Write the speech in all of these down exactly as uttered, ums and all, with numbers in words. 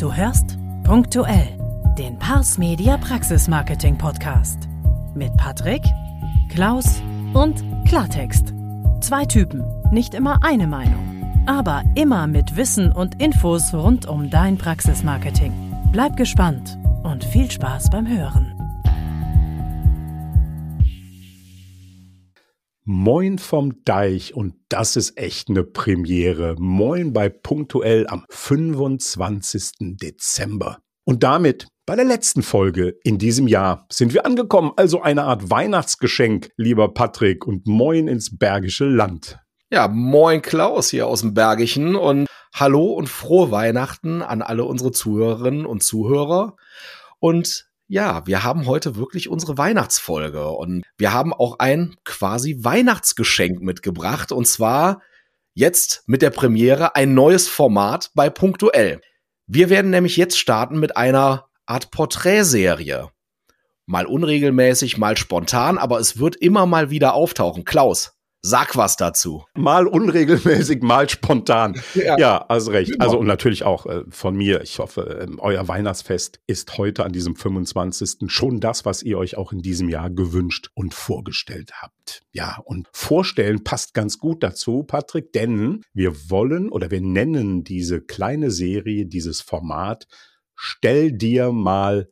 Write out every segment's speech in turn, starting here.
Du hörst Punktuell, den Pars Media Praxismarketing Podcast. Mit Patrick, Klaus und Klartext. Zwei Typen, nicht immer eine Meinung, aber immer mit Wissen und Infos rund um dein Praxismarketing. Bleib gespannt und viel Spaß beim Hören. Moin vom Deich, und das ist echt eine Premiere. Moin bei Punktuell am fünfundzwanzigsten Dezember. Und damit bei der letzten Folge in diesem Jahr sind wir angekommen. Also eine Art Weihnachtsgeschenk, lieber Patrick, und moin ins Bergische Land. Ja, moin Klaus hier aus dem Bergischen und hallo und frohe Weihnachten an alle unsere Zuhörerinnen und Zuhörer. Und ja, wir haben heute wirklich unsere Weihnachtsfolge und wir haben auch ein quasi Weihnachtsgeschenk mitgebracht, und zwar jetzt mit der Premiere ein neues Format bei Punktuell. Wir werden nämlich jetzt starten mit einer Art Porträtserie. Mal unregelmäßig, mal spontan, aber es wird immer mal wieder auftauchen. Klaus, sag was dazu. Mal unregelmäßig, mal spontan. Ja, ja, also recht. Genau. Also und natürlich auch äh, von mir. Ich hoffe, äh, euer Weihnachtsfest ist heute an diesem fünfundzwanzigsten schon das, was ihr euch auch in diesem Jahr gewünscht und vorgestellt habt. Ja, und vorstellen passt ganz gut dazu, Patrick, denn wir wollen oder wir nennen diese kleine Serie, dieses Format, Stell dir mal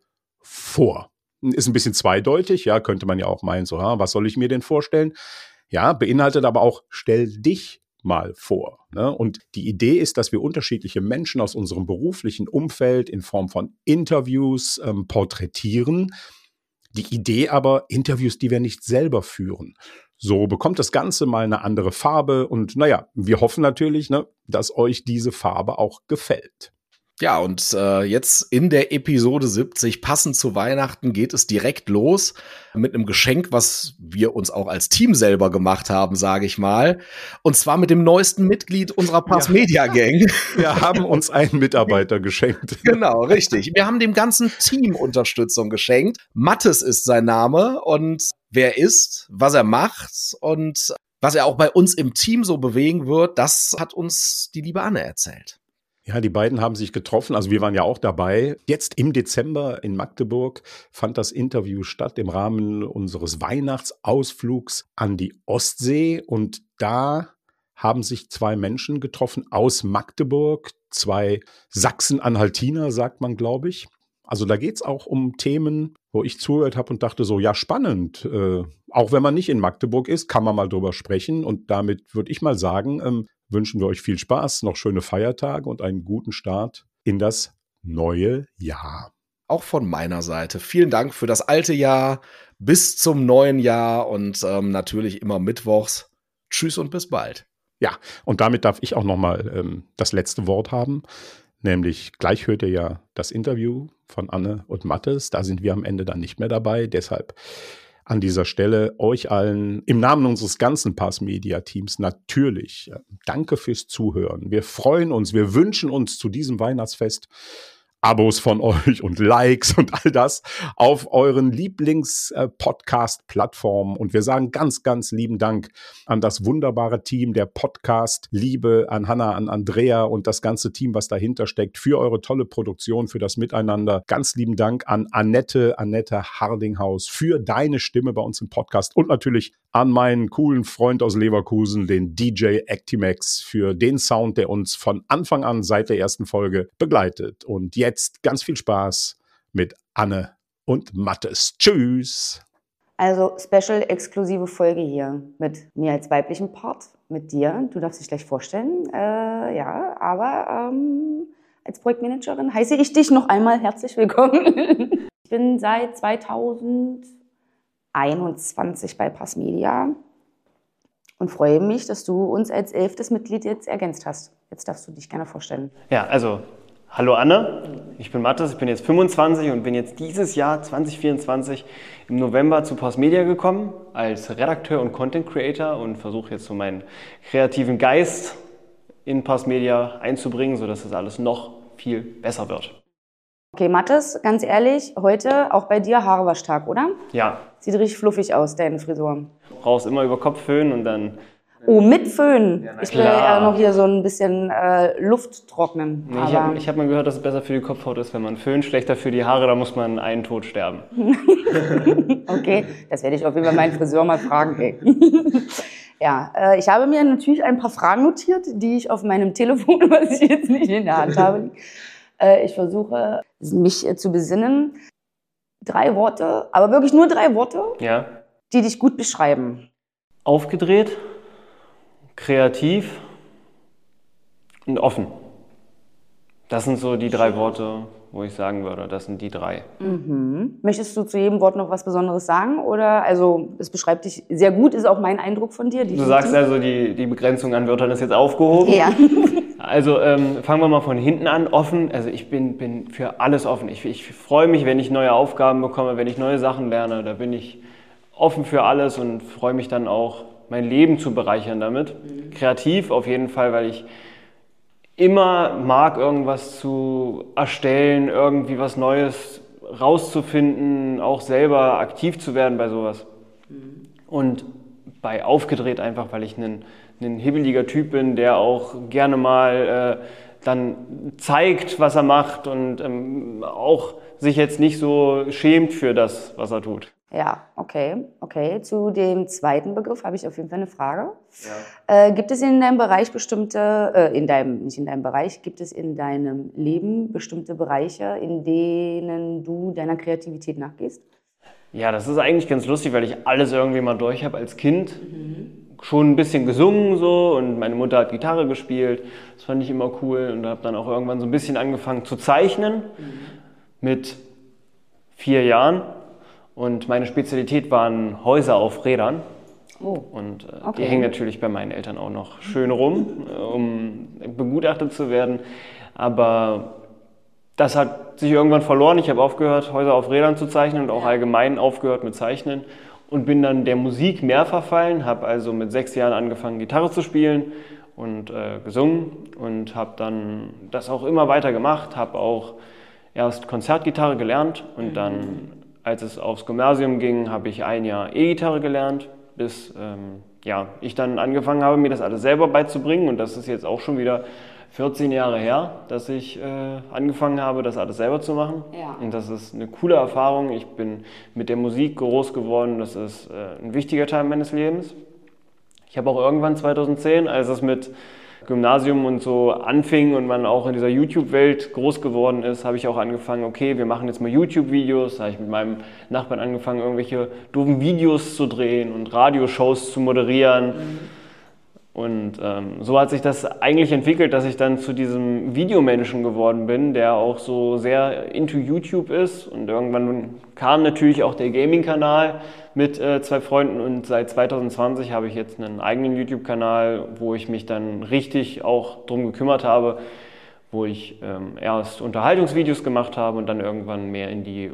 vor. Ist ein bisschen zweideutig, ja, könnte man ja auch meinen, so, ha, was soll ich mir denn vorstellen? Ja, beinhaltet aber auch, stell dich mal vor. Ne? Und die Idee ist, dass wir unterschiedliche Menschen aus unserem beruflichen Umfeld in Form von Interviews ähm, porträtieren. Die Idee aber, Interviews, die wir nicht selber führen. So bekommt das Ganze mal eine andere Farbe und naja, wir hoffen natürlich, ne, dass euch diese Farbe auch gefällt. Ja, und äh, jetzt in der Episode siebzig, passend zu Weihnachten, geht es direkt los mit einem Geschenk, was wir uns auch als Team selber gemacht haben, sage ich mal. Und zwar mit dem neuesten Mitglied unserer Pars Media Gang. Wir haben uns einen Mitarbeiter geschenkt. Genau, richtig. Wir haben dem ganzen Team Unterstützung geschenkt. Mattes ist sein Name, und wer ist, was er macht und was er auch bei uns im Team so bewegen wird, das hat uns die liebe Anne erzählt. Ja, die beiden haben sich getroffen, also wir waren ja auch dabei. Jetzt im Dezember in Magdeburg fand das Interview statt im Rahmen unseres Weihnachtsausflugs an die Ostsee, und da haben sich zwei Menschen getroffen aus Magdeburg, zwei Sachsen-Anhaltiner, sagt man, glaube ich. Also da geht's auch um Themen, wo ich zugehört habe und dachte so, ja, spannend. Äh, auch wenn man nicht in Magdeburg ist, kann man mal drüber sprechen, und damit würde ich mal sagen, ähm, wünschen wir euch viel Spaß, noch schöne Feiertage und einen guten Start in das neue Jahr. Auch von meiner Seite vielen Dank für das alte Jahr bis zum neuen Jahr und ähm, natürlich immer mittwochs. Tschüss und bis bald. Ja, und damit darf ich auch nochmal ähm, das letzte Wort haben, nämlich gleich hört ihr ja das Interview von Anne und Mattes. Da sind wir am Ende dann nicht mehr dabei, deshalb an dieser Stelle euch allen im Namen unseres ganzen Pars Media Teams natürlich äh, danke fürs Zuhören. Wir freuen uns, wir wünschen uns zu diesem Weihnachtsfest Abos von euch und Likes und all das auf euren Lieblings-Podcast-Plattformen. Und wir sagen ganz, ganz lieben Dank an das wunderbare Team der Podcast-Liebe, an Hanna, an Andrea und das ganze Team, was dahinter steckt, für eure tolle Produktion, für das Miteinander. Ganz lieben Dank an Annette, Annette Hardinghaus für deine Stimme bei uns im Podcast und natürlich an meinen coolen Freund aus Leverkusen, den D J Actimax, für den Sound, der uns von Anfang an seit der ersten Folge begleitet. Und jetzt Jetzt ganz viel Spaß mit Anne und Mattes. Tschüss! Also Special exklusive Folge hier mit mir als weiblichen Part, mit dir. Du darfst dich gleich vorstellen. Äh, ja, aber ähm, als Projektmanagerin heiße ich dich noch einmal herzlich willkommen. Ich bin seit zweitausendeinundzwanzig bei Pars Media und freue mich, dass du uns als elftes Mitglied jetzt ergänzt hast. Jetzt darfst du dich gerne vorstellen. Ja, also hallo Anne, ich bin Mattes, ich bin jetzt fünfundzwanzig und bin jetzt dieses Jahr zwanzig vierundzwanzig im November zu Pars Media gekommen als Redakteur und Content Creator und versuche jetzt so meinen kreativen Geist in Pars Media einzubringen, sodass das alles noch viel besser wird. Okay, Mattes, ganz ehrlich, heute auch bei dir Haarwaschtag, oder? Ja. Sieht richtig fluffig aus, deine Frisur. Du brauchst immer über Kopf föhnen und dann Oh, mit Föhn. Ja, ich will ja noch hier so ein bisschen äh, Luft trocknen. Nee, ich habe hab mal gehört, dass es besser für die Kopfhaut ist, wenn man Föhn, schlechter für die Haare, da muss man einen Tod sterben. Okay, das werde ich auf jeden Fall meinen Friseur mal fragen. Ey. Ja, äh, ich habe mir natürlich ein paar Fragen notiert, die ich auf meinem Telefon, was ich jetzt nicht in der Hand habe. Äh, ich versuche, mich äh, zu besinnen. Drei Worte, aber wirklich nur drei Worte, ja. die dich gut beschreiben. Aufgedreht, kreativ und offen. Das sind so die drei Worte, wo ich sagen würde, das sind die drei. Mhm. Möchtest du zu jedem Wort noch was Besonderes sagen? Oder, also, es beschreibt dich sehr gut, ist auch mein Eindruck von dir. Du sagst also, die, die Begrenzung an Wörtern ist jetzt aufgehoben? Ja. Also ähm, fangen wir mal von hinten an, offen. Also ich bin, bin für alles offen. Ich, ich freue mich, wenn ich neue Aufgaben bekomme, wenn ich neue Sachen lerne. Da bin ich offen für alles und freue mich dann auch, mein Leben zu bereichern damit. Mhm. Kreativ auf jeden Fall, weil ich immer mag, irgendwas zu erstellen, irgendwie was Neues rauszufinden, auch selber aktiv zu werden bei sowas. Mhm. Und bei aufgedreht einfach, weil ich ein, ein hibbeliger Typ bin, der auch gerne mal äh, dann zeigt, was er macht und ähm, auch sich jetzt nicht so schämt für das, was er tut. Ja, okay, okay. Zu dem zweiten Begriff habe ich auf jeden Fall eine Frage. Ja. Äh, gibt es in deinem Bereich bestimmte, äh, in deinem, nicht in deinem Bereich, gibt es in deinem Leben bestimmte Bereiche, in denen du deiner Kreativität nachgehst? Ja, das ist eigentlich ganz lustig, weil ich alles irgendwie mal durch habe als Kind. Mhm. Schon ein bisschen gesungen so und meine Mutter hat Gitarre gespielt. Das fand ich immer cool und habe dann auch irgendwann so ein bisschen angefangen zu zeichnen mhm. mit vier Jahren. Und meine Spezialität waren Häuser auf Rädern. Oh. Und äh, okay. Die hängen natürlich bei meinen Eltern auch noch schön rum, um begutachtet zu werden. Aber das hat sich irgendwann verloren. Ich habe aufgehört, Häuser auf Rädern zu zeichnen und auch allgemein aufgehört mit Zeichnen. Und bin dann der Musik mehr verfallen, habe also mit sechs Jahren angefangen, Gitarre zu spielen und äh, gesungen. Und habe dann das auch immer weiter gemacht, habe auch erst Konzertgitarre gelernt und mhm. dann... Als es aufs Gymnasium ging, habe ich ein Jahr E-Gitarre gelernt, bis ähm, ja, ich dann angefangen habe, mir das alles selber beizubringen. Und das ist jetzt auch schon wieder vierzehn Jahre her, dass ich äh, angefangen habe, das alles selber zu machen. Ja. Und das ist eine coole Erfahrung. Ich bin mit der Musik groß geworden. Das ist äh, ein wichtiger Teil meines Lebens. Ich habe auch irgendwann zweitausendzehn, als es mit Gymnasium und so anfing und man auch in dieser YouTube-Welt groß geworden ist, habe ich auch angefangen, okay, wir machen jetzt mal YouTube-Videos. Da habe ich mit meinem Nachbarn angefangen, irgendwelche doofen Videos zu drehen und Radioshows zu moderieren. Mhm. Und ähm, so hat sich das eigentlich entwickelt, dass ich dann zu diesem Videomenschen geworden bin, der auch so sehr into YouTube ist. Und irgendwann kam natürlich auch der Gaming-Kanal mit äh, zwei Freunden und seit zweitausendzwanzig habe ich jetzt einen eigenen YouTube-Kanal, wo ich mich dann richtig auch drum gekümmert habe, wo ich ähm, erst Unterhaltungsvideos gemacht habe und dann irgendwann mehr in die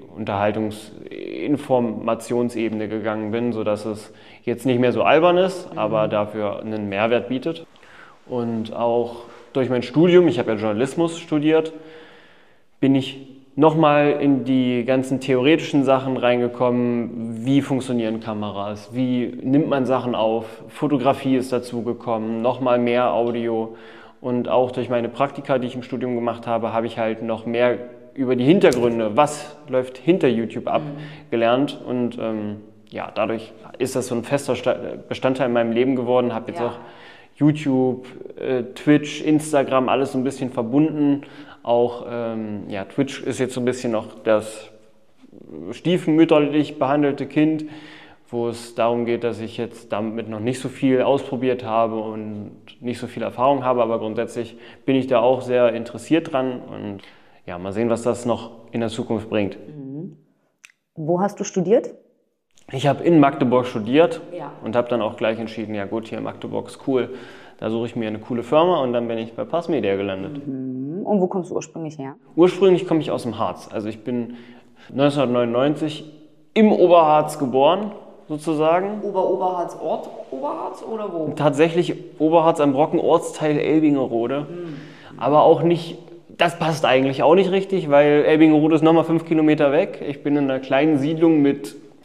Unterhaltungsinformationsebene gegangen bin, sodass es jetzt nicht mehr so albern ist, mhm. aber dafür einen Mehrwert bietet. Und auch durch mein Studium, ich habe ja Journalismus studiert, bin ich nochmal in die ganzen theoretischen Sachen reingekommen, wie funktionieren Kameras, wie nimmt man Sachen auf, Fotografie ist dazugekommen, nochmal mehr Audio. Und auch durch meine Praktika, die ich im Studium gemacht habe, habe ich halt noch mehr über die Hintergründe, was läuft hinter YouTube ab, mhm. gelernt. Und ähm, ja, dadurch ist das so ein fester Bestandteil in meinem Leben geworden. Habe jetzt ja. auch YouTube, äh, Twitch, Instagram, alles so ein bisschen verbunden. Auch ähm, ja, Twitch ist jetzt so ein bisschen noch das stiefmütterlich behandelte Kind, wo es darum geht, dass ich jetzt damit noch nicht so viel ausprobiert habe und nicht so viel Erfahrung habe, aber grundsätzlich bin ich da auch sehr interessiert dran und ja, mal sehen, was das noch in der Zukunft bringt. Mhm. Wo hast du studiert? Ich habe in Magdeburg studiert ja. und habe dann auch gleich entschieden, ja gut, hier Magdeburg ist cool, da suche ich mir eine coole Firma und dann bin ich bei Pars Media gelandet. Mhm. Und wo kommst du ursprünglich her? Ursprünglich komme ich aus dem Harz, also ich bin neunzehnhundertneunundneunzig im Oberharz geboren. Sozusagen. Ober-Oberharz, Ort Oberharz oder wo? Tatsächlich Oberharz am Brocken, Ortsteil Elbingerode. Mhm. Aber auch nicht, das passt eigentlich auch nicht richtig, weil Elbingerode ist nochmal fünf Kilometer weg. Ich bin in einer kleinen Siedlung mit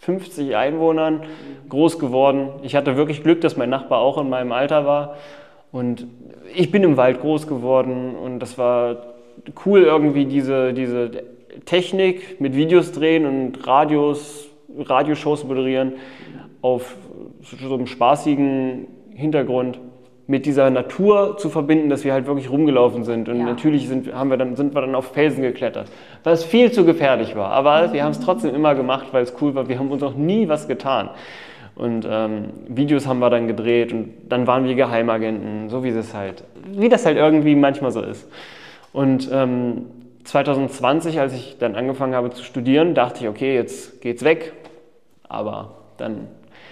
fünfzig Einwohnern groß geworden. Ich hatte wirklich Glück, dass mein Nachbar auch in meinem Alter war. Und ich bin im Wald groß geworden und das war cool, irgendwie diese, diese Technik mit Videos drehen und Radios, Radioshows moderieren auf so einem spaßigen Hintergrund mit dieser Natur zu verbinden, dass wir halt wirklich rumgelaufen sind. Und ja. natürlich sind, haben wir dann, sind wir dann auf Felsen geklettert, was viel zu gefährlich war. Aber mhm. wir haben es trotzdem immer gemacht, weil es cool war. Wir haben uns noch nie was getan. Und ähm, Videos haben wir dann gedreht und dann waren wir Geheimagenten, so wie das halt, wie das halt irgendwie manchmal so ist. Und ähm, zwanzig zwanzig, als ich dann angefangen habe zu studieren, dachte ich, okay, jetzt geht's weg. Aber dann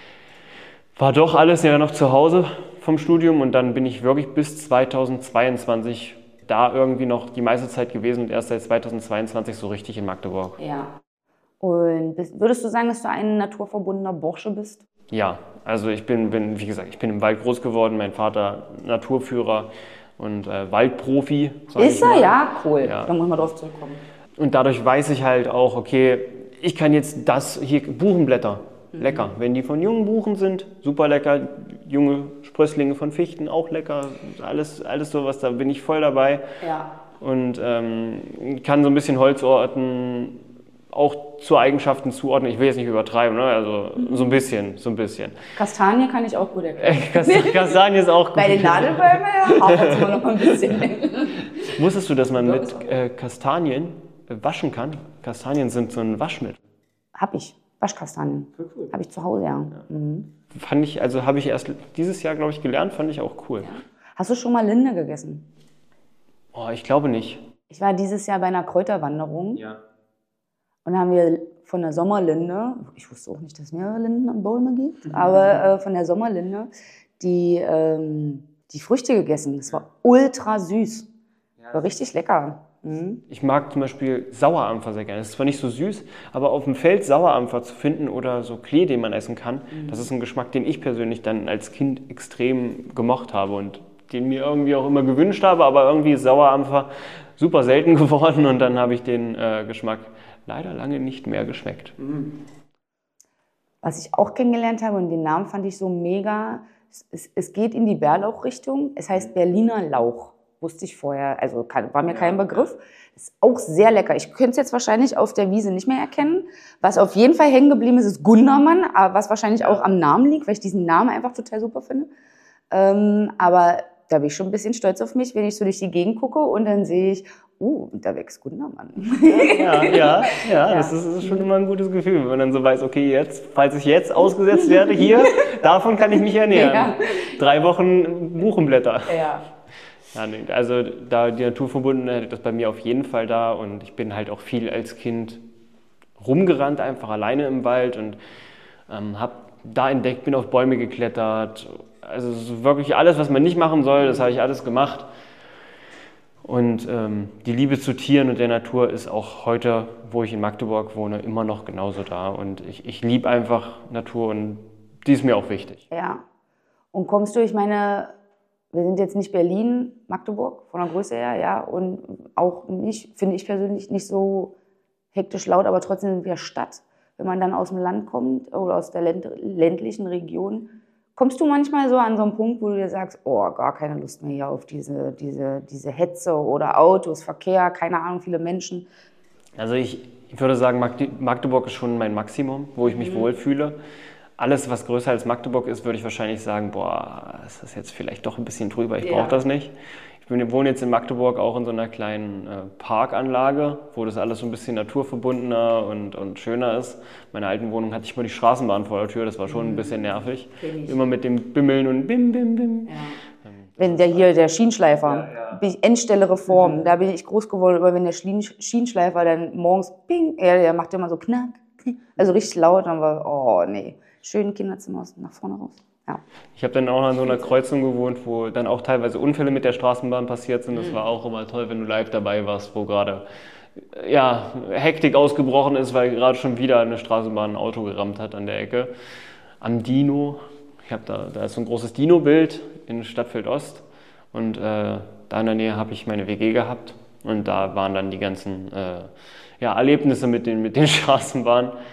war doch alles ja noch zu Hause vom Studium und dann bin ich wirklich bis zweitausendzweiundzwanzig da irgendwie noch die meiste Zeit gewesen und erst seit zweitausendzweiundzwanzig so richtig in Magdeburg. Ja. Und bist, würdest du sagen, dass du ein naturverbundener Bursche bist? Ja, also ich bin, bin, wie gesagt, ich bin im Wald groß geworden, mein Vater Naturführer und äh, Waldprofi. Ist er? Ja, cool. Ja. Da muss man drauf zurückkommen. Und dadurch weiß ich halt auch, okay, ich kann jetzt das hier, Buchenblätter, mhm. lecker. Wenn die von jungen Buchen sind, super lecker. Junge Sprösslinge von Fichten, auch lecker. Alles, alles sowas, da bin ich voll dabei. Ja. Und ähm, kann so ein bisschen Holzorten auch zu Eigenschaften zuordnen. Ich will jetzt nicht übertreiben, ne? Also so ein bisschen, so ein bisschen. Kastanie kann ich auch gut erkennen. Kast Kastanie ist auch gut. Bei den Nadelbäumen hapert es immer noch ein bisschen. Wusstest du, dass man mit äh, Kastanien äh, waschen kann? Kastanien sind so ein Waschmittel. Hab ich. Waschkastanien. Cool. Habe ich zu Hause, ja. ja. Mhm. Fand ich, also habe ich erst dieses Jahr, glaube ich, gelernt, fand ich auch cool. Ja. Hast du schon mal Linde gegessen? Oh, ich glaube nicht. Ich war dieses Jahr bei einer Kräuterwanderung. Ja. Und haben wir von der Sommerlinde, ich wusste auch nicht, dass es mehrere Linden am Bäume gibt, mhm. aber äh, von der Sommerlinde die, ähm, die Früchte gegessen. Das war ultra süß. Ja. War richtig lecker. Mhm. Ich mag zum Beispiel Sauerampfer sehr gerne. Das ist zwar nicht so süß, aber auf dem Feld Sauerampfer zu finden oder so Klee, den man essen kann, mhm. das ist ein Geschmack, den ich persönlich dann als Kind extrem gemocht habe und den mir irgendwie auch immer gewünscht habe, aber irgendwie ist Sauerampfer super selten geworden und dann habe ich den äh, Geschmack leider lange nicht mehr geschmeckt. Was ich auch kennengelernt habe und den Namen fand ich so mega, es, es geht in die Bärlauchrichtung, es heißt Berliner Lauch, wusste ich vorher, also war mir kein Begriff. Ist auch sehr lecker. Ich könnte es jetzt wahrscheinlich auf der Wiese nicht mehr erkennen. Was auf jeden Fall hängen geblieben ist, ist Gundermann, was wahrscheinlich auch am Namen liegt, weil ich diesen Namen einfach total super finde. Ähm, aber da bin ich schon ein bisschen stolz auf mich, wenn ich so durch die Gegend gucke und dann sehe ich, uh, da wächst Gundermann. Ja, ja, ja, ja. Das, ist, das ist schon immer ein gutes Gefühl, wenn man dann so weiß, okay, jetzt, falls ich jetzt ausgesetzt werde hier, davon kann ich mich ernähren. Ja. Drei Wochen Buchenblätter. Ja. Ja, nee, also da die Naturverbundenheit ist bei mir auf jeden Fall da und ich bin halt auch viel als Kind rumgerannt, einfach alleine im Wald und ähm, habe da entdeckt, bin auf Bäume geklettert. Also so wirklich alles, was man nicht machen soll, das habe ich alles gemacht. Und ähm, die Liebe zu Tieren und der Natur ist auch heute, wo ich in Magdeburg wohne, immer noch genauso da. Und ich, ich liebe einfach Natur und die ist mir auch wichtig. Ja. Und kommst du, ich meine, wir sind jetzt nicht Berlin, Magdeburg von der Größe her, ja, und auch nicht, finde ich persönlich, nicht so hektisch laut, aber trotzdem sind wir Stadt. Wenn man dann aus dem Land kommt oder aus der ländlichen Region, kommst du manchmal so an so einen Punkt, wo du dir sagst, oh, gar keine Lust mehr hier auf diese, diese, diese Hetze oder Autos, Verkehr, keine Ahnung, viele Menschen? Also ich, ich würde sagen, Magdeburg ist schon mein Maximum, wo ich mich mhm. wohlfühle. Alles, was größer als Magdeburg ist, würde ich wahrscheinlich sagen, boah, das ist jetzt vielleicht doch ein bisschen drüber, ich ja. brauche das nicht. Ich bin, wohne jetzt in Magdeburg auch in so einer kleinen äh, Parkanlage, wo das alles so ein bisschen naturverbundener und, und schöner ist. In meiner alten Wohnung hatte ich mal die Straßenbahn vor der Tür, das war schon mhm. ein bisschen nervig. Immer mit dem Bimmeln und Bim, Bim, Bim. Ja. Wenn der hier, der Schienenschleifer, ja, ja. bin ich Endstelle Reform, mhm. da bin ich groß geworden, aber wenn der Schienenschleifer dann morgens, ping, er, der macht immer so knack, also richtig laut, dann war, oh nee, schön Kinderzimmer nach vorne raus. Ja. Ich habe dann auch an so einer Kreuzung gewohnt, wo dann auch teilweise Unfälle mit der Straßenbahn passiert sind. Das mhm. war auch immer toll, wenn du live dabei warst, wo gerade ja, Hektik ausgebrochen ist, weil gerade schon wieder eine Straßenbahn ein Auto gerammt hat an der Ecke. Am Dino, ich hab da, da ist so ein großes Dino-Bild in Stadtfeld Ost und äh, da in der Nähe habe ich meine W G gehabt und da waren dann die ganzen äh, ja, Erlebnisse mit den, mit den Straßenbahnen.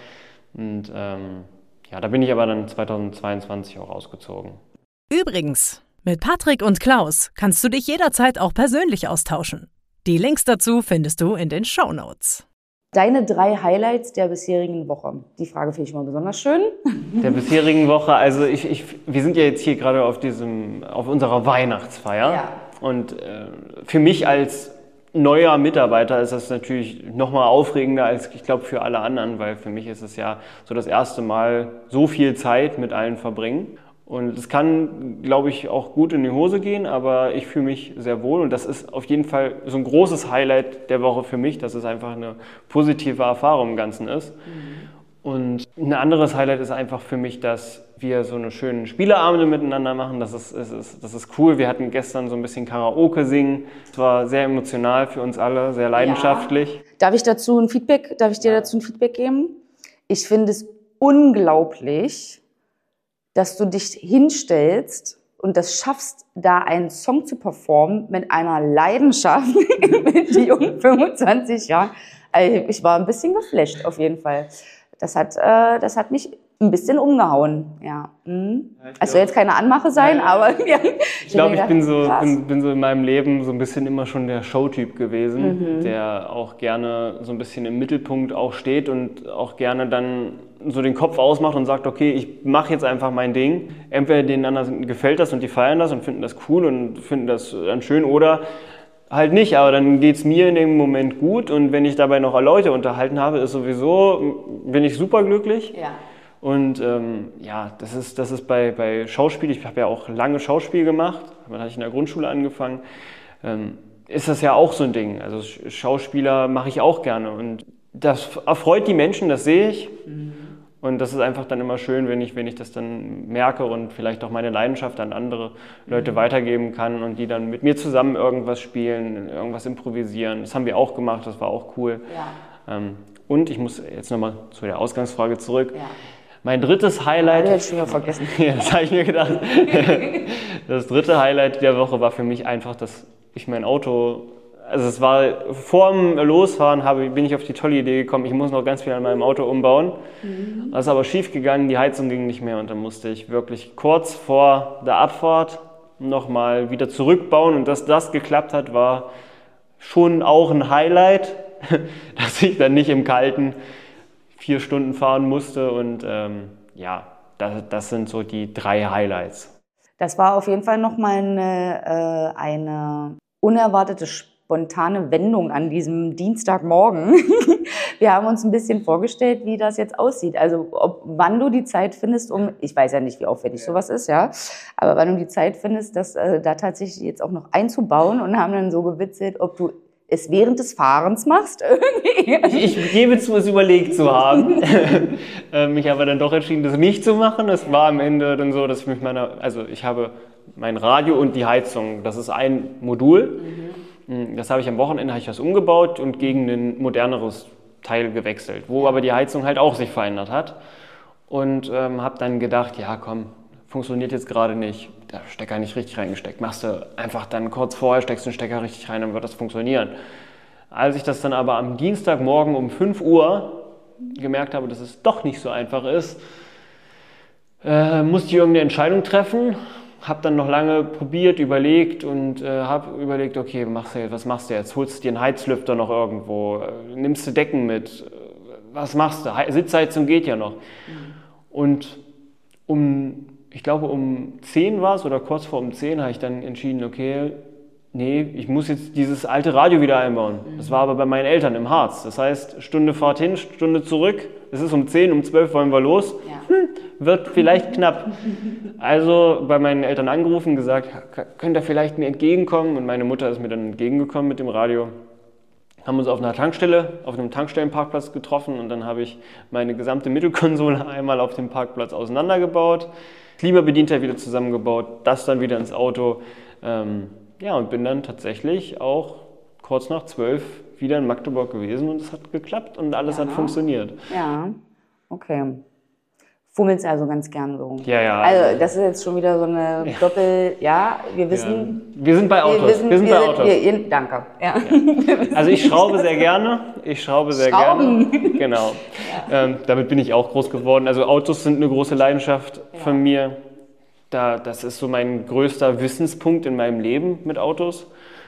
Und ähm, ja, da bin ich aber dann zweitausendzweiundzwanzig auch ausgezogen. Übrigens, mit Patrick und Klaus kannst du dich jederzeit auch persönlich austauschen. Die Links dazu findest du in den Shownotes. Deine drei Highlights der bisherigen Woche. Die Frage finde ich mal besonders schön. Der bisherigen Woche, also ich, ich, wir sind ja jetzt hier gerade auf diesem, auf unserer Weihnachtsfeier. Ja. Und äh, für mich als neuer Mitarbeiter ist das natürlich nochmal aufregender als, ich glaube, für alle anderen, weil für mich ist es ja so das erste Mal so viel Zeit mit allen verbringen. Und es kann, glaube ich, auch gut in die Hose gehen, aber ich fühle mich sehr wohl und das ist auf jeden Fall so ein großes Highlight der Woche für mich, dass es einfach eine positive Erfahrung im Ganzen ist. Mhm. Und ein anderes Highlight ist einfach für mich, dass wir so eine schönen Spieleabende miteinander machen. Das ist, das ist, das ist cool. Wir hatten gestern so ein bisschen Karaoke singen. Es war sehr emotional für uns alle, sehr leidenschaftlich. Ja. Darf ich dazu ein Feedback, darf ich dir dazu ein Feedback geben? Ich finde es unglaublich, dass du dich hinstellst und das schaffst, da einen Song zu performen mit einer Leidenschaft mit jungen fünfundzwanzig Jahren. Also ich war ein bisschen geflasht auf jeden Fall. Das hat, äh, das hat mich ein bisschen umgehauen. Ja. Mhm. Ja, es soll jetzt keine Anmache sein, ja, ja. aber ja. Ich glaube, ich bin so, bin, bin so in meinem Leben so ein bisschen immer schon der Showtyp gewesen, mhm. der auch gerne so ein bisschen im Mittelpunkt auch steht und auch gerne dann so den Kopf ausmacht und sagt, okay, ich mache jetzt einfach mein Ding. Entweder denen anderen gefällt das und die feiern das und finden das cool und finden das dann schön oder halt nicht, aber dann geht es mir in dem Moment gut und wenn ich dabei noch Leute unterhalten habe, ist sowieso, bin ich super glücklich. Ja. Und ähm, ja, das ist, das ist bei, bei Schauspiel, ich habe ja auch lange Schauspiel gemacht, dann hatte ich in der Grundschule angefangen, ähm, ist das ja auch so ein Ding. Also Schauspieler mache ich auch gerne und das erfreut die Menschen, das sehe ich. Mhm. Und das ist einfach dann immer schön, wenn ich, wenn ich das dann merke und vielleicht auch meine Leidenschaft an andere Leute mhm. weitergeben kann und die dann mit mir zusammen irgendwas spielen, irgendwas improvisieren. Das haben wir auch gemacht, das war auch cool. Ja. Ähm, und ich muss jetzt nochmal zu der Ausgangsfrage zurück. Ja. Mein drittes Highlight... Ja, das hätte ich schon vergessen. Ja, das habe ich mir gedacht. Das dritte Highlight der Woche war für mich einfach, dass ich mein Auto... Also es war, vor dem Losfahren habe, bin ich auf die tolle Idee gekommen, ich muss noch ganz viel an meinem Auto umbauen. Mhm. Das ist aber schief gegangen, die Heizung ging nicht mehr und dann musste ich wirklich kurz vor der Abfahrt nochmal wieder zurückbauen. Und dass das geklappt hat, war schon auch ein Highlight, dass ich dann nicht im Kalten vier Stunden fahren musste. Und ähm, ja, das, das sind so die drei Highlights. Das war auf jeden Fall nochmal eine, äh, eine unerwartete spontane Wendung an diesem Dienstagmorgen. Wir haben uns ein bisschen vorgestellt, wie das jetzt aussieht. Also ob, wann du die Zeit findest, um, ich weiß ja nicht, wie aufwendig sowas ist, ja, aber wann du die Zeit findest, das äh, da tatsächlich jetzt auch noch einzubauen und haben dann so gewitzelt, ob du es während des Fahrens machst irgendwie. Ich, ich gebe zu, es überlegt zu haben. Mich aber dann doch entschieden, das nicht zu machen. Es war am Ende dann so, dass ich mich meiner, also ich habe mein Radio und die Heizung, das ist ein Modul. Mhm. Das habe ich am Wochenende, habe ich das umgebaut und gegen ein moderneres Teil gewechselt, wo aber die Heizung halt auch sich verändert hat. Und ähm, habe dann gedacht, ja komm, funktioniert jetzt gerade nicht, der Stecker nicht richtig reingesteckt. Machst du einfach dann kurz vorher, steckst den Stecker richtig rein, dann wird das funktionieren. Als ich das dann aber am Dienstagmorgen um fünf Uhr gemerkt habe, dass es doch nicht so einfach ist, äh, musste ich irgendeine Entscheidung treffen. Habe dann noch lange probiert, überlegt und äh, habe überlegt, okay, machst du jetzt, was machst du jetzt? Holst du dir einen Heizlüfter noch irgendwo? Äh, nimmst du Decken mit? Äh, was machst du? He- Sitzheizung geht ja noch. Mhm. Und um, ich glaube um zehn war es oder kurz vor um zehn habe ich dann entschieden, okay, nee, ich muss jetzt dieses alte Radio wieder einbauen. Mhm. Das war aber bei meinen Eltern im Harz. Das heißt, Stunde Fahrt hin, Stunde zurück. Es ist um zehn, um zwölf wollen wir los. Ja. Hm, wird vielleicht knapp. Also bei meinen Eltern angerufen, gesagt, könnt ihr vielleicht mir entgegenkommen? Und meine Mutter ist mir dann entgegengekommen mit dem Radio. Haben uns auf einer Tankstelle, auf einem Tankstellenparkplatz getroffen und dann habe ich meine gesamte Mittelkonsole einmal auf dem Parkplatz auseinandergebaut, Klimabedienter wieder zusammengebaut, das dann wieder ins Auto. Ähm, ja, und bin dann tatsächlich auch kurz nach zwölf wieder in Magdeburg gewesen und es hat geklappt und alles ja. hat funktioniert. Ja, okay. fummelst also ganz gern so. Ja, ja. Also das ist jetzt schon wieder so eine ja. Doppel, ja, wir wissen... Ja. Wir sind bei Autos. Wir, wissen, wir sind wir bei sind, Autos. Wir, ihr, danke. Ja. Ja. Also ich schraube sehr gerne. Ich schraube sehr Schrauben. gerne. Genau. Ja. Ähm, damit bin ich auch groß geworden. Also Autos sind eine große Leidenschaft ja. von mir. Da, das ist so mein größter Wissenspunkt in meinem Leben mit Autos.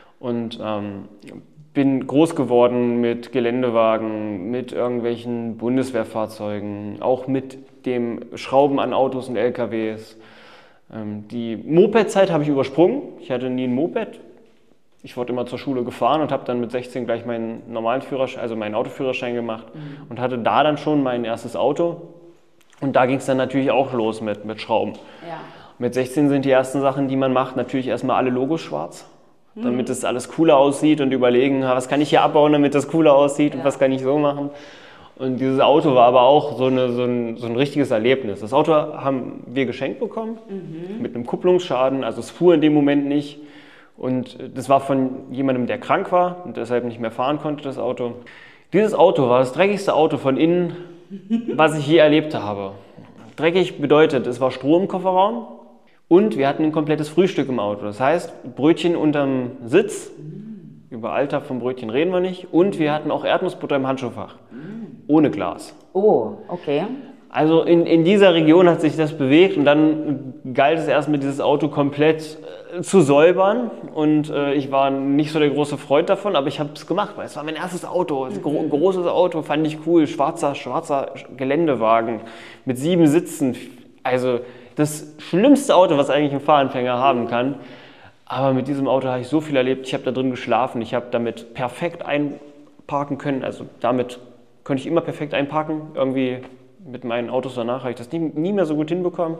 Und ähm, bin groß geworden mit Geländewagen, mit irgendwelchen Bundeswehrfahrzeugen, auch mit dem Schrauben an Autos und L K Ws. Ähm, die Moped-Zeit habe ich übersprungen. Ich hatte nie ein Moped. Ich wurde immer zur Schule gefahren und habe dann mit sechzehn gleich meinen normalen Führerschein, also meinen Autoführerschein gemacht mhm. und hatte da dann schon mein erstes Auto. Und da ging es dann natürlich auch los mit, mit Schrauben. Ja. Mit sechzehn sind die ersten Sachen, die man macht, natürlich erstmal alle Logos schwarz, mhm. damit es alles cooler aussieht und überlegen, was kann ich hier abbauen, damit das cooler aussieht ja. und was kann ich so machen. Und dieses Auto war aber auch so, eine, so, ein, so ein richtiges Erlebnis. Das Auto haben wir geschenkt bekommen, mhm. mit einem Kupplungsschaden, also es fuhr in dem Moment nicht. Und das war von jemandem, der krank war und deshalb nicht mehr fahren konnte, das Auto. Dieses Auto war das dreckigste Auto von innen, was ich je erlebt habe. Dreckig bedeutet, es war Stroh im Kofferraum und wir hatten ein komplettes Frühstück im Auto. Das heißt, Brötchen unterm Sitz, über Alter vom Brötchen reden wir nicht, und wir hatten auch Erdnussbutter im Handschuhfach, ohne Glas. Oh, okay. Also in, in dieser Region hat sich das bewegt und dann galt es erstmal, dieses Auto komplett äh, zu säubern und äh, ich war nicht so der große Freund davon, aber ich habe es gemacht, weil es war mein erstes Auto, ein gro großes Auto, fand ich cool, schwarzer, schwarzer Geländewagen mit sieben Sitzen, also das schlimmste Auto, was eigentlich ein Fahranfänger haben kann, aber mit diesem Auto habe ich so viel erlebt, ich habe da drin geschlafen, ich habe damit perfekt einparken können, also damit konnte ich immer perfekt einparken, irgendwie. Mit meinen Autos danach habe ich das nie, nie mehr so gut hinbekommen.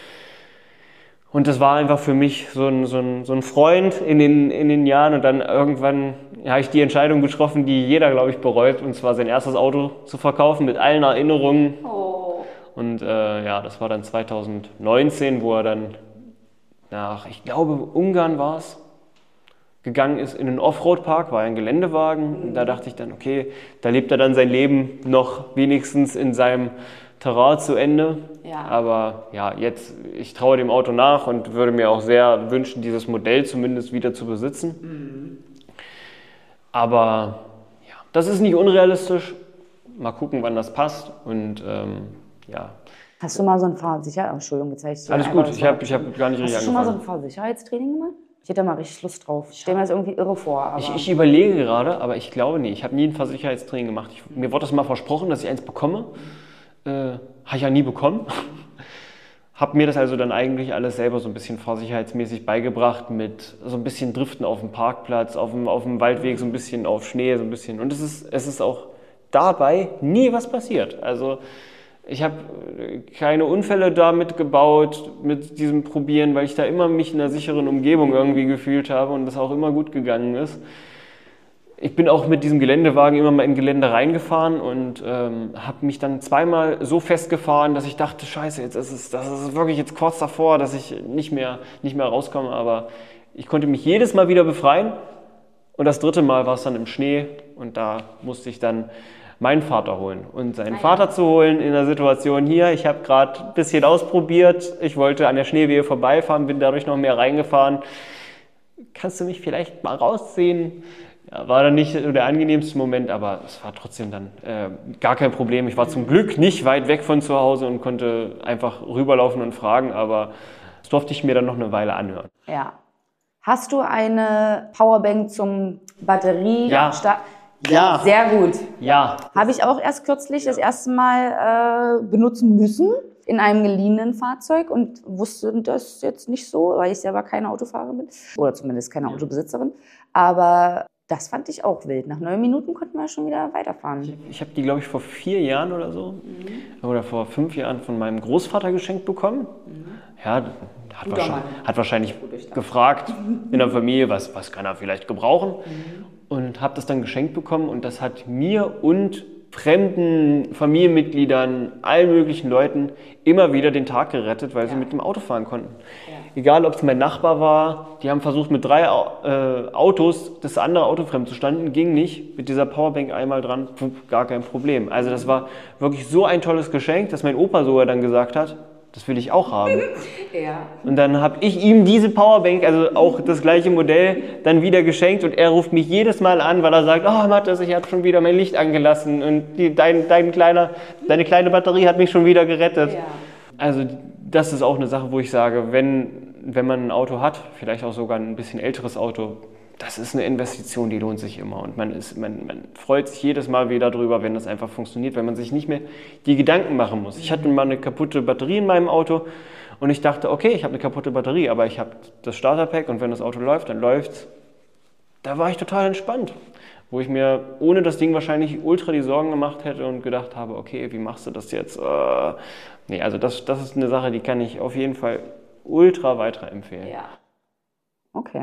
Und das war einfach für mich so ein, so ein, so ein Freund in den, in den Jahren. Und dann irgendwann habe ich die Entscheidung getroffen, die jeder, glaube ich, bereut. Und zwar sein erstes Auto zu verkaufen mit allen Erinnerungen. Oh. Und äh, ja, das war dann zweitausendneunzehn, wo er dann nach, ich glaube, Ungarn war es, gegangen ist in einen Offroad-Park, war ein Geländewagen. Und da dachte ich dann, okay, da lebt er dann sein Leben noch wenigstens in seinem Terrain zu Ende. Ja. Aber ja, jetzt, ich traue dem Auto nach und würde mir auch sehr wünschen, dieses Modell zumindest wieder zu besitzen. Mhm. Aber ja, das ist nicht unrealistisch. Mal gucken, wann das passt. Und ähm, ja. Hast du mal so ein Fahrsicherheit... Entschuldigung, jetzt habe ich Alles gut, ich habe ich hab gar nicht richtig angefangen. Hast du schon mal so ein Fahrsicherheitstraining gemacht? Ich hätte da mal richtig Lust drauf. Ich stelle mir das irgendwie irre vor. Aber ich, ich überlege gerade, aber ich glaube nicht. Ich habe nie ein Fahrsicherheitstraining gemacht. Ich, mir wurde das mal versprochen, dass ich eins bekomme. Äh, habe ich ja nie bekommen. Habe mir das also dann eigentlich alles selber so ein bisschen fahrsicherheitsmäßig beigebracht, mit so ein bisschen Driften auf dem Parkplatz, auf dem, auf dem Waldweg, so ein bisschen auf Schnee, so ein bisschen. Und es ist, es ist auch dabei nie was passiert. Also ich habe keine Unfälle damit gebaut, mit diesem Probieren, weil ich da immer mich in einer sicheren Umgebung irgendwie gefühlt habe und das auch immer gut gegangen ist. Ich bin auch mit diesem Geländewagen immer mal in Gelände reingefahren und ähm, habe mich dann zweimal so festgefahren, dass ich dachte, scheiße, jetzt ist es, das ist wirklich jetzt kurz davor, dass ich nicht mehr, nicht mehr rauskomme. Aber ich konnte mich jedes Mal wieder befreien und das dritte Mal war es dann im Schnee und da musste ich dann meinen Vater holen. Und seinen Vater zu holen in der Situation hier, ich habe gerade ein bisschen ausprobiert, ich wollte an der Schneewehe vorbeifahren, bin dadurch noch mehr reingefahren. Kannst du mich vielleicht mal rausziehen? Ja, war dann nicht der angenehmste Moment, aber es war trotzdem dann äh, gar kein Problem. Ich war zum Glück nicht weit weg von zu Hause und konnte einfach rüberlaufen und fragen, aber das durfte ich mir dann noch eine Weile anhören. Ja. Hast du eine Powerbank zum Batterie? Ja. Ja, sehr gut. Ja. Habe ich auch erst kürzlich das erste Mal äh, benutzen müssen in einem geliehenen Fahrzeug und wusste das jetzt nicht so, weil ich selber keine Autofahrerin bin oder zumindest keine Autobesitzerin. Aber das fand ich auch wild. Nach neun Minuten konnten wir schon wieder weiterfahren. Ich, ich habe die, glaube ich, vor vier Jahren oder so mhm. oder vor fünf Jahren von meinem Großvater geschenkt bekommen. Mhm. Ja, hat, wahrscheinlich, hat wahrscheinlich gefragt in der Familie, was, was kann er vielleicht gebrauchen. Mhm. Und habe das dann geschenkt bekommen und das hat mir und fremden Familienmitgliedern, allen möglichen Leuten immer wieder den Tag gerettet, weil Ja. sie mit dem Auto fahren konnten. Ja. Egal, ob es mein Nachbar war, die haben versucht mit drei äh, Autos das andere Auto fremdzustanden, ging nicht, mit dieser Powerbank einmal dran, pf, gar kein Problem. Also das war wirklich so ein tolles Geschenk, dass mein Opa sogar dann gesagt hat, das will ich auch haben. Ja. Und dann habe ich ihm diese Powerbank, also auch das gleiche Modell, dann wieder geschenkt und er ruft mich jedes Mal an, weil er sagt, oh Matthias, ich habe schon wieder mein Licht angelassen und die, dein, dein kleiner, deine kleine Batterie hat mich schon wieder gerettet. Ja. Also das ist auch eine Sache, wo ich sage, wenn, wenn man ein Auto hat, vielleicht auch sogar ein bisschen älteres Auto, das ist eine Investition, die lohnt sich immer und man, ist, man, man freut sich jedes Mal wieder drüber, wenn das einfach funktioniert, wenn man sich nicht mehr die Gedanken machen muss. Ich hatte mal eine kaputte Batterie in meinem Auto und ich dachte, okay, ich habe eine kaputte Batterie, aber ich habe das Starterpack und wenn das Auto läuft, dann läuft's. Da war ich total entspannt, wo ich mir ohne das Ding wahrscheinlich ultra die Sorgen gemacht hätte und gedacht habe, okay, wie machst du das jetzt? Äh, nee, also das, das ist eine Sache, die kann ich auf jeden Fall ultra weiterempfehlen. Ja. Okay.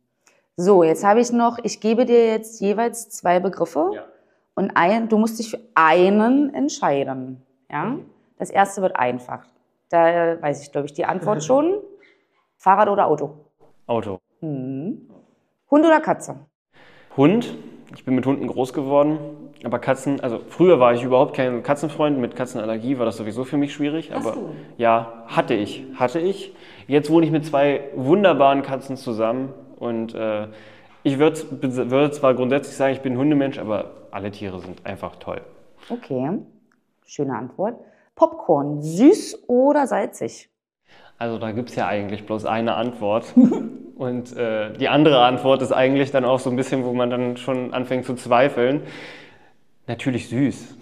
So, jetzt habe ich noch, ich gebe dir jetzt jeweils zwei Begriffe Ja. und ein, du musst dich für einen entscheiden. Ja? Das erste wird einfach. Da weiß ich, glaube ich, die Antwort schon. Fahrrad oder Auto? Auto. Mhm. Hund oder Katze? Hund. Ich bin mit Hunden groß geworden, aber Katzen, also früher war ich überhaupt kein Katzenfreund, mit Katzenallergie war das sowieso für mich schwierig. Hast aber du? Ja, hatte ich, hatte ich. Jetzt wohne ich mit zwei wunderbaren Katzen zusammen und äh, ich würde würd zwar grundsätzlich sagen, ich bin ein Hundemensch, aber alle Tiere sind einfach toll. Okay, schöne Antwort. Popcorn, süß oder salzig? Also da gibt es ja eigentlich bloß eine Antwort. Und äh, die andere Antwort ist eigentlich dann auch so ein bisschen, wo man dann schon anfängt zu zweifeln. Natürlich süß.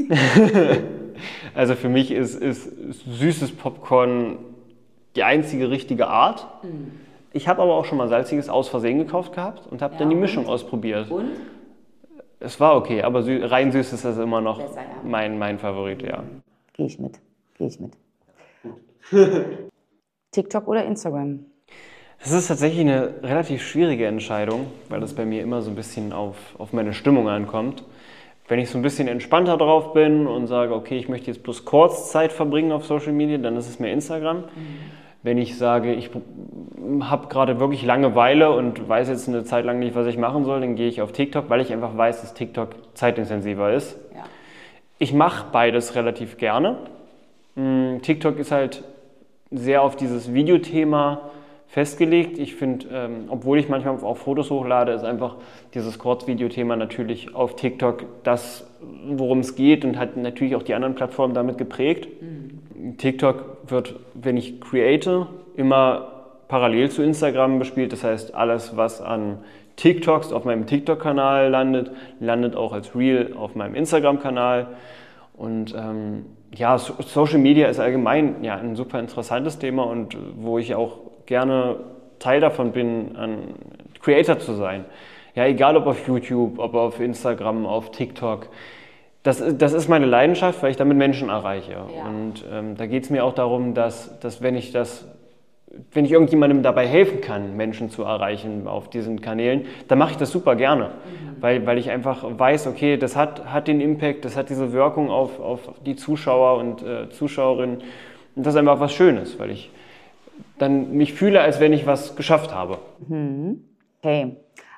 Also für mich ist, ist süßes Popcorn die einzige richtige Art. Mhm. Ich habe aber auch schon mal salziges aus Versehen gekauft gehabt und habe Ja, dann die und? Mischung ausprobiert. Und? Es war okay, aber sü rein süß ist das immer noch Besser, ja. mein, mein Favorit, ja. Gehe ich mit, gehe ich mit. TikTok oder Instagram? Das ist tatsächlich eine relativ schwierige Entscheidung, weil das bei mir immer so ein bisschen auf, auf meine Stimmung ankommt. Wenn ich so ein bisschen entspannter drauf bin und sage, okay, ich möchte jetzt bloß kurz Zeit verbringen auf Social Media, dann ist es mir Instagram. Mhm. Wenn ich sage, ich habe gerade wirklich Langeweile und weiß jetzt eine Zeit lang nicht, was ich machen soll, dann gehe ich auf TikTok, weil ich einfach weiß, dass TikTok zeitintensiver ist. Ja. Ich mache beides relativ gerne. TikTok ist halt sehr auf dieses Videothema festgelegt. Ich finde, ähm, obwohl ich manchmal auch Fotos hochlade, ist einfach dieses Kurzvideothema natürlich auf TikTok das, worum es geht und hat natürlich auch die anderen Plattformen damit geprägt. Mhm. TikTok wird, wenn ich create, immer parallel zu Instagram bespielt. Das heißt, alles, was an TikToks auf meinem TikTok-Kanal landet, landet auch als Reel auf meinem Instagram-Kanal. Und ähm, ja, so Social Media ist allgemein ja, ein super interessantes Thema und wo ich auch gerne Teil davon bin, ein Creator zu sein. Ja, egal ob auf YouTube, ob auf Instagram, auf TikTok. Das, das ist meine Leidenschaft, weil ich damit Menschen erreiche. Ja. Und ähm, da geht es mir auch darum, dass, dass wenn ich das, wenn ich irgendjemandem dabei helfen kann, Menschen zu erreichen auf diesen Kanälen, dann mache ich das super gerne. Mhm. Weil, weil ich einfach weiß, okay, das hat, hat den Impact, das hat diese Wirkung auf, auf die Zuschauer und äh, Zuschauerinnen. Und das ist einfach was Schönes, weil ich dann mich fühle, als wenn ich was geschafft habe. Mhm. Okay.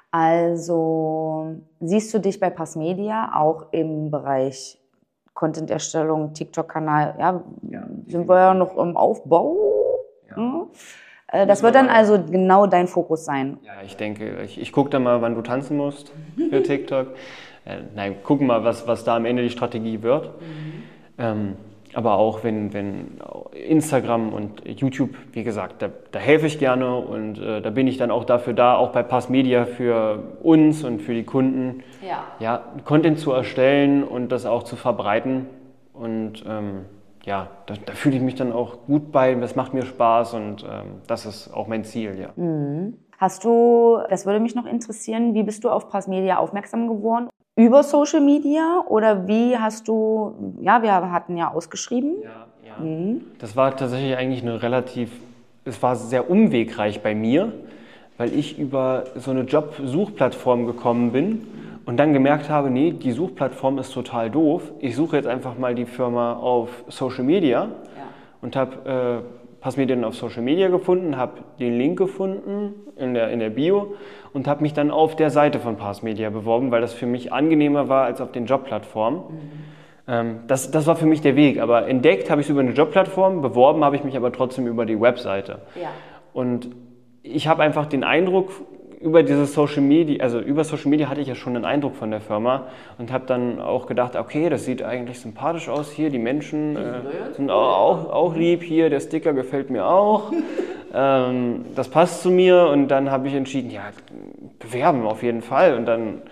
Also siehst du dich bei Passmedia auch im Bereich Content-Erstellung, TikTok-Kanal? Ja, ja, sind wir ja noch im Aufbau. Ja. Mhm. Das, das wird dann also genau dein Fokus sein. Ja, ich denke, ich, ich gucke dann mal, wann du tanzen musst für TikTok. äh, nein, gucken mal, was, was da am Ende die Strategie wird. Mhm. Ähm, aber auch wenn, wenn Instagram und YouTube, wie gesagt, da, da helfe ich gerne und äh, da bin ich dann auch dafür da, auch bei Passmedia für uns und für die Kunden, ja. Ja, Content zu erstellen und das auch zu verbreiten. Und ähm, ja, da, da fühle ich mich dann auch gut bei, das macht mir Spaß und ähm, das ist auch mein Ziel, ja. Mhm. Hast du, das würde mich noch interessieren, wie bist du auf Passmedia aufmerksam geworden? Über Social Media oder wie hast du, ja, wir hatten ja ausgeschrieben. Ja, ja. Mhm. Das war tatsächlich eigentlich eine relativ, es war sehr umwegreich bei mir, weil ich über so eine Jobsuchplattform gekommen bin Und dann gemerkt habe, nee, die Suchplattform ist total doof. Ich suche jetzt einfach mal die Firma auf Social Media ja. und habe äh, Passmedien auf Social Media gefunden, habe den Link gefunden in der, in der Bio und habe mich dann auf der Seite von Passmedia beworben, weil das für mich angenehmer war als auf den Jobplattformen. Mhm. Ähm, das, das war für mich der Weg, aber entdeckt habe ich es über eine Jobplattform, beworben habe ich mich aber trotzdem über die Webseite. Ja. Und ich habe einfach den Eindruck, über dieses Social Media, also über Social Media hatte ich ja schon einen Eindruck von der Firma und habe dann auch gedacht, okay, das sieht eigentlich sympathisch aus hier, die Menschen äh, sind auch, auch lieb hier, der Sticker gefällt mir auch, ähm, das passt zu mir und dann habe ich entschieden, ja, bewerben auf jeden Fall und dann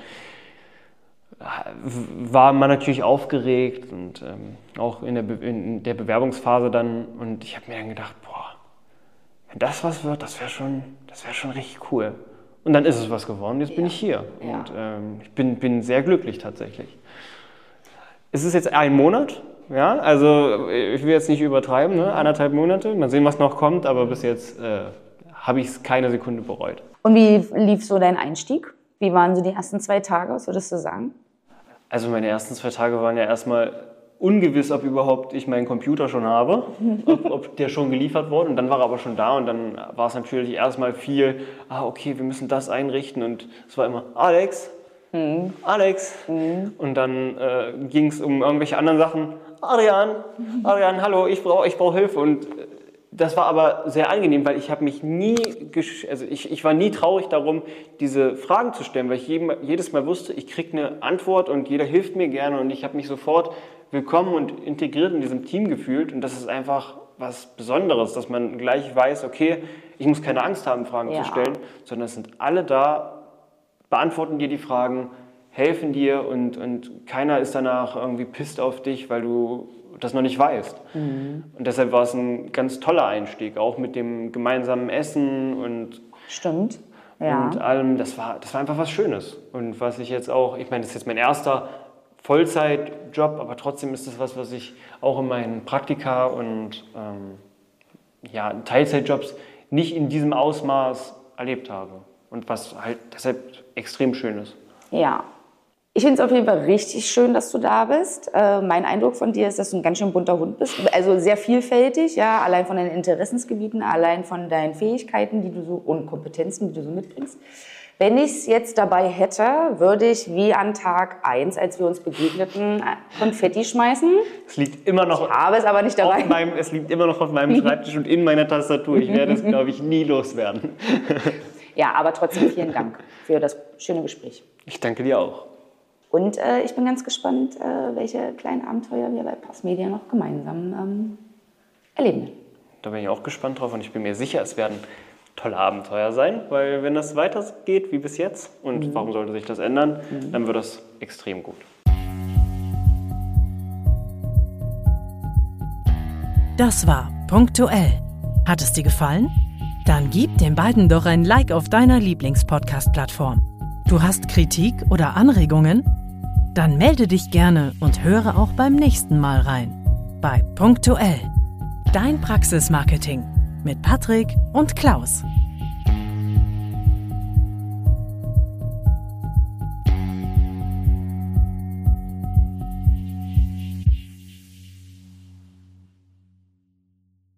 war man natürlich aufgeregt und ähm, auch in der, Be- in der Bewerbungsphase dann und ich habe mir dann gedacht, boah, wenn das was wird, das wäre schon, das wäre schon richtig cool. Und dann ist es was geworden, jetzt bin ja. ich hier. Ja. Und ähm, ich bin, bin sehr glücklich tatsächlich. Es ist jetzt ein Monat, ja, also ich will jetzt nicht übertreiben, ne? Anderthalb Monate, mal sehen, was noch kommt, aber bis jetzt äh, habe ich es keine Sekunde bereut. Und wie lief so dein Einstieg? Wie waren so die ersten zwei Tage, was würdest du sagen? Also meine ersten zwei Tage waren ja erstmal ungewiss, ob überhaupt ich meinen Computer schon habe, ob, ob der schon geliefert wurde. Und dann war er aber schon da und dann war es natürlich erstmal viel, ah okay, wir müssen das einrichten und es war immer Alex, mhm. Alex. Mhm. Und dann äh, ging es um irgendwelche anderen Sachen. Adrian, Adrian, hallo, ich brauche ich brauch Hilfe. Und das war aber sehr angenehm, weil ich habe mich nie, gesch- also ich, ich war nie traurig darum, diese Fragen zu stellen, weil ich jedem, jedes Mal wusste, ich kriege eine Antwort und jeder hilft mir gerne und ich habe mich sofort willkommen und integriert in diesem Team gefühlt und das ist einfach was Besonderes, dass man gleich weiß, okay, ich muss keine Angst haben, Fragen ja. zu stellen, sondern es sind alle da, beantworten dir die Fragen, helfen dir und, und keiner ist danach irgendwie pisst auf dich, weil du das noch nicht weißt. Mhm. Und deshalb war es ein ganz toller Einstieg, auch mit dem gemeinsamen Essen und Stimmt. Ja. und allem. Das war, das war einfach was Schönes. Und was ich jetzt auch, ich meine, das ist jetzt mein erster Vollzeitjob, aber trotzdem ist das was, was ich auch in meinen Praktika und ähm, ja, Teilzeitjobs nicht in diesem Ausmaß erlebt habe. Und was halt deshalb extrem schön ist. Ja. Ich finde es auf jeden Fall richtig schön, dass du da bist. Äh, mein Eindruck von dir ist, dass du ein ganz schön bunter Hund bist. Also sehr vielfältig, ja, allein von deinen Interessensgebieten, allein von deinen Fähigkeiten, die du so und Kompetenzen, die du so mitbringst. Wenn ich es jetzt dabei hätte, würde ich wie an Tag eins, als wir uns begegneten, Konfetti schmeißen. Es liegt immer noch. Ich habe es aber nicht dabei. Auf meinem, es liegt immer noch auf meinem Schreibtisch und in meiner Tastatur. Ich werde es, glaube ich, nie loswerden. Ja, aber trotzdem vielen Dank für das schöne Gespräch. Ich danke dir auch. Und äh, ich bin ganz gespannt, äh, welche kleinen Abenteuer wir bei Passmedia noch gemeinsam ähm, erleben. Da bin ich auch gespannt drauf und ich bin mir sicher, es werden tolle Abenteuer sein, weil wenn das weitergeht wie bis jetzt und mhm. warum sollte sich das ändern, mhm. dann wird das extrem gut. Das war Punktuell. Hat es dir gefallen? Dann gib den beiden doch ein Like auf deiner Lieblingspodcast-Plattform. Du hast Kritik oder Anregungen? Dann melde dich gerne und höre auch beim nächsten Mal rein. Bei Punktuell. Dein Praxismarketing mit Patrick und Klaus.